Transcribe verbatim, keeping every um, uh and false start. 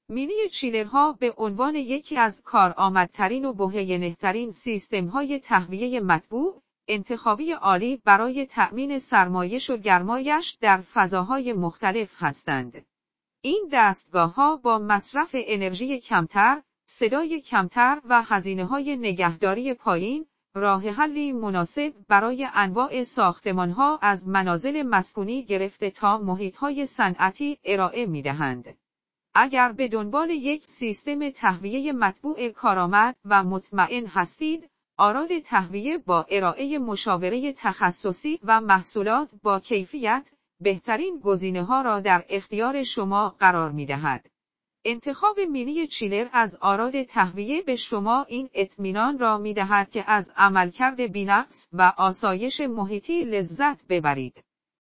مینی چیلرها به عنوان یکی از کارآمدترین و بهینه‌ترین سیستم‌های تهویه مطبوع، انتخابی عالی برای تأمین سرمایش و گرمایش در فضاهای مختلف هستند. این دستگاه‌ها با مصرف انرژی کمتر، صدای کمتر و هزینه‌های نگهداری پایین، راه حلی مناسب برای انواع ساختمان‌ها از منازل مسکونی گرفته تا محیط‌های صنعتی ارائه می‌دهند. اگر به دنبال یک سیستم تهویه مطبوع کارآمد و مطمئن هستید، آراد تهویه با ارائه مشاوره تخصصی و محصولات با کیفیت، بهترین گزینه‌ها را در اختیار شما قرار می‌دهد. انتخاب مینی چیلر از آراد تهویه به شما این اطمینان را می‌دهد که از عملکرد بی‌نقص و آسایش محیطی لذت ببرید.